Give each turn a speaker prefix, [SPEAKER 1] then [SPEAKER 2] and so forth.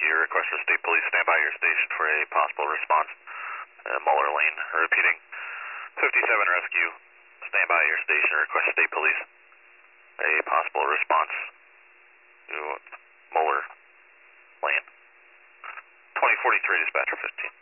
[SPEAKER 1] Rescue. Request for State Police stand by your station for a possible response. Muller Lane. Repeating. 57 Rescue. Stand by your station. Request State Police. A possible response to Muller Lane. 2043 dispatcher 15.